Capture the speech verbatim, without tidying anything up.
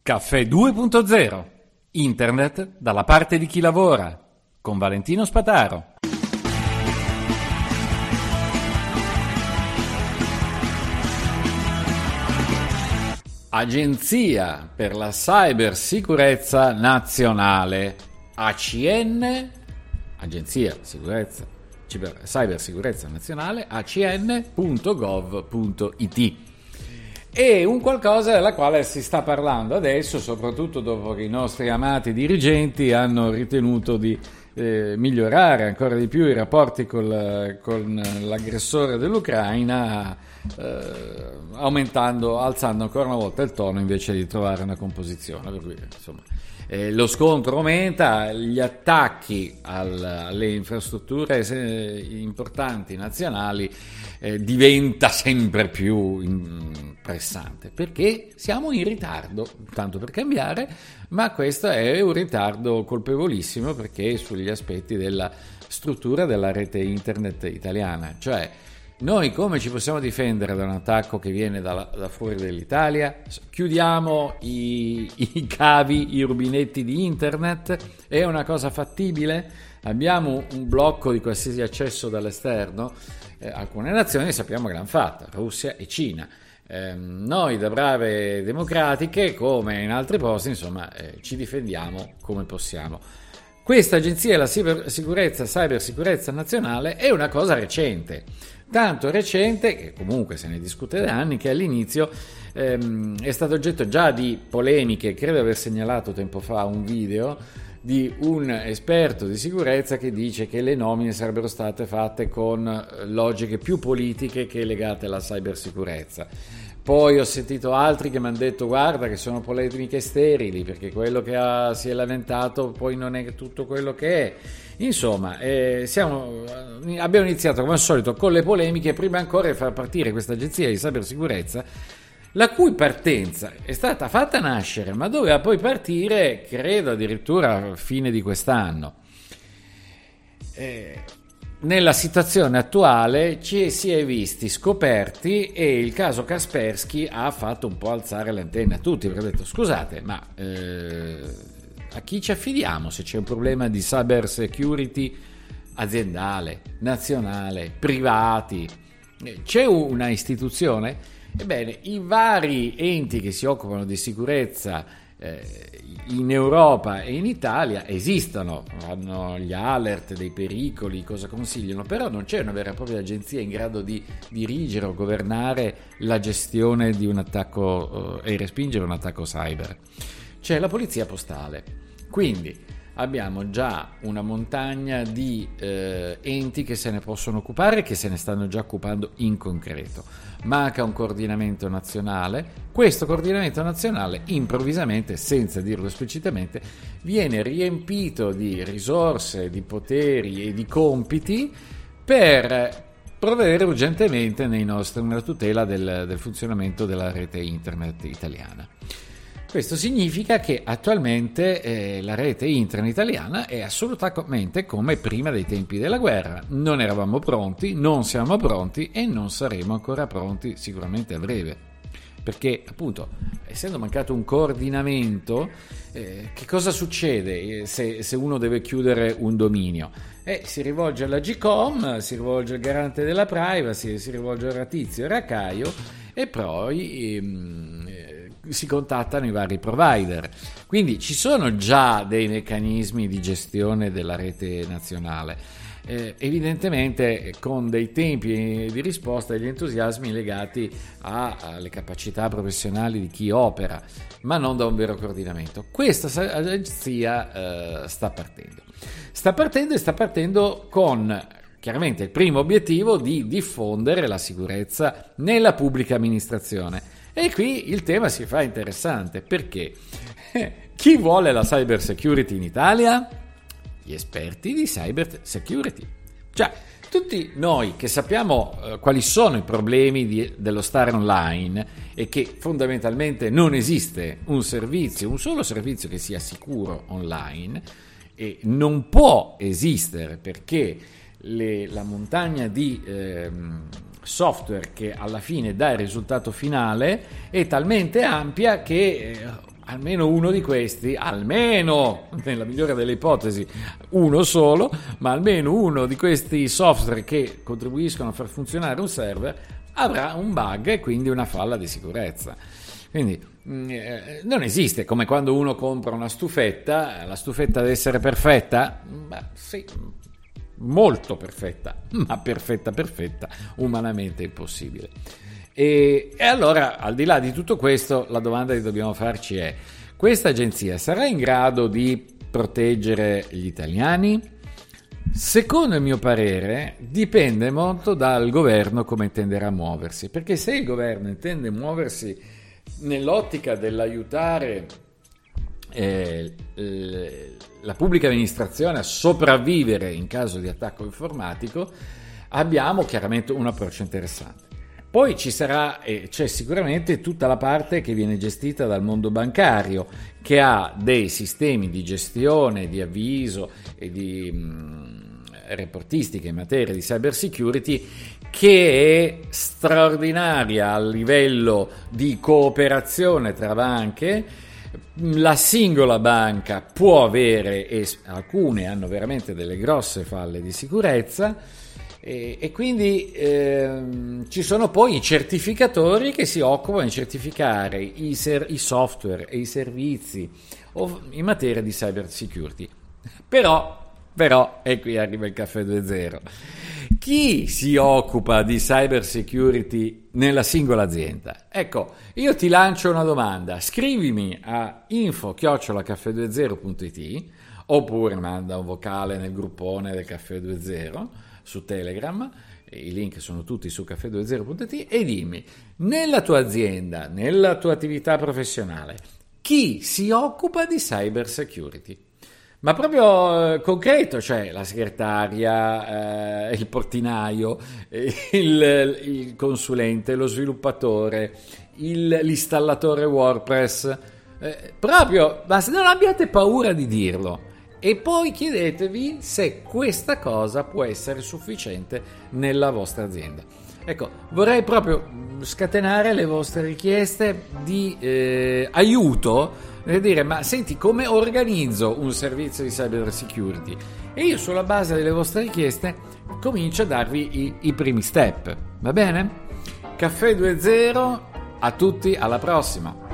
Caffè due punto zero. Internet dalla parte di chi lavora. Con Valentino Spataro. Agenzia per la Cybersicurezza Nazionale, A C N, Agenzia Sicurezza, Ciber, Cybersicurezza Nazionale, A C N punto gov punto it. È un qualcosa della quale si sta parlando adesso, soprattutto dopo che i nostri amati dirigenti hanno ritenuto di eh, migliorare ancora di più i rapporti col, con l'aggressore dell'Ucraina, eh, aumentando, alzando ancora una volta il tono invece di trovare una composizione. Per cui, insomma, eh, lo scontro aumenta, gli attacchi al, alle infrastrutture eh, importanti nazionali eh, diventa sempre più in, pressante, perché siamo in ritardo, tanto per cambiare, ma questo è un ritardo colpevolissimo perché sugli aspetti della struttura della rete internet italiana, cioè noi come ci possiamo difendere da un attacco che viene da, da fuori dell'Italia? Chiudiamo i, i cavi, i rubinetti di internet? È una cosa fattibile? Abbiamo un blocco di qualsiasi accesso dall'esterno? Eh, alcune nazioni sappiamo che l'hanno fatta, Russia e Cina. Eh, noi da brave democratiche, come in altri posti, insomma, eh, ci difendiamo come possiamo. Questa agenzia della cybersicurezza, cybersicurezza nazionale è una cosa recente, tanto recente che comunque se ne discute da anni, che all'inizio ehm, è stato oggetto già di polemiche. Credo di aver segnalato tempo fa un video di un esperto di sicurezza che dice che le nomine sarebbero state fatte con logiche più politiche che legate alla cybersicurezza. Poi ho sentito altri che mi hanno detto guarda che sono polemiche sterili, perché quello che ha, si è lamentato poi non è tutto quello che è. Insomma, eh, siamo, abbiamo iniziato come al solito con le polemiche prima ancora di far partire questa agenzia di cybersicurezza, la cui partenza è stata fatta nascere, ma doveva poi partire, credo, addirittura a fine di quest'anno. Eh, nella situazione attuale ci si è visti scoperti e il caso Kaspersky ha fatto un po' alzare le antenne a tutti, perché ha detto scusate, ma eh, a chi ci affidiamo se c'è un problema di cyber security aziendale, nazionale, privati? C'è una istituzione? Ebbene, i vari enti che si occupano di sicurezza eh, in Europa e in Italia esistono, hanno gli alert dei pericoli, cosa consigliano, però non c'è una vera e propria agenzia in grado di dirigere o governare la gestione di un attacco eh, e respingere un attacco cyber. C'è la polizia postale, quindi abbiamo già una montagna di eh, enti che se ne possono occupare e che se ne stanno già occupando in concreto. Manca un coordinamento nazionale. Questo coordinamento nazionale improvvisamente, senza dirlo esplicitamente, viene riempito di risorse, di poteri e di compiti per provvedere urgentemente nei nostri, nella tutela del, del funzionamento della rete internet italiana. Questo significa che attualmente eh, la rete internet italiana è assolutamente come prima dei tempi della guerra. Non eravamo pronti, non siamo pronti e non saremo ancora pronti sicuramente a breve. Perché appunto, essendo mancato un coordinamento, eh, che cosa succede se, se uno deve chiudere un dominio? Eh, si rivolge alla G-Com, si rivolge al garante della privacy, si rivolge al Tizio e a Caio e poi ehm, si contattano i vari provider. Quindi ci sono già dei meccanismi di gestione della rete nazionale. Eh, evidentemente con dei tempi di risposta e degli entusiasmi legati a, alle capacità professionali di chi opera, ma non da un vero coordinamento. Questa agenzia eh, sta partendo. Sta partendo e sta partendo con chiaramente il primo obiettivo di diffondere la sicurezza nella pubblica amministrazione. E qui il tema si fa interessante, perché chi vuole la cyber security in Italia? Gli esperti di cyber security. Cioè, tutti noi che sappiamo eh, quali sono i problemi di, dello stare online e che fondamentalmente non esiste un servizio, un solo servizio che sia sicuro online, e non può esistere perché le, la montagna di eh, software che alla fine dà il risultato finale è talmente ampia che eh, almeno uno di questi, almeno nella migliore delle ipotesi uno solo, ma almeno uno di questi software che contribuiscono a far funzionare un server avrà un bug e quindi una falla di sicurezza. Quindi eh, non esiste come quando uno compra una stufetta, la stufetta deve essere perfetta? Beh, sì, molto perfetta, ma perfetta perfetta umanamente impossibile. E, e allora, al di là di tutto questo, la domanda che dobbiamo farci è: questa agenzia sarà in grado di proteggere gli italiani? Secondo il mio parere dipende molto dal governo come intenderà muoversi, perché se il governo intende muoversi nell'ottica dell'aiutare eh, la pubblica amministrazione a sopravvivere in caso di attacco informatico, abbiamo chiaramente un approccio interessante. Poi ci sarà e c'è sicuramente tutta la parte che viene gestita dal mondo bancario, che ha dei sistemi di gestione, di avviso e di mh, reportistica in materia di cyber security che è straordinaria a livello di cooperazione tra banche. La singola banca può avere, e alcune hanno veramente delle grosse falle di sicurezza, e, e quindi ehm, ci sono poi i certificatori che si occupano di certificare i, ser- i software e i servizi in materia di cyber security. Però Però, e qui arriva il caffè due punto zero, chi si occupa di cyber security nella singola azienda? Ecco, io ti lancio una domanda, scrivimi a info chiocciola caffè due zero punto it oppure manda un vocale nel gruppone del caffè due zero su Telegram, i link sono tutti su caffè due zero punto it, e dimmi, nella tua azienda, nella tua attività professionale, chi si occupa di cyber security? Ma proprio eh, concreto, cioè la segretaria, eh, il portinaio, il, il consulente, lo sviluppatore, il, l'installatore WordPress, eh, proprio, ma se non abbiate paura di dirlo. E poi chiedetevi se questa cosa può essere sufficiente nella vostra azienda. Ecco, vorrei proprio scatenare le vostre richieste di eh, aiuto, per dire, ma senti, come organizzo un servizio di cyber security? E io sulla base delle vostre richieste comincio a darvi i, i primi step, va bene? Caffè due punto zero, a tutti, alla prossima!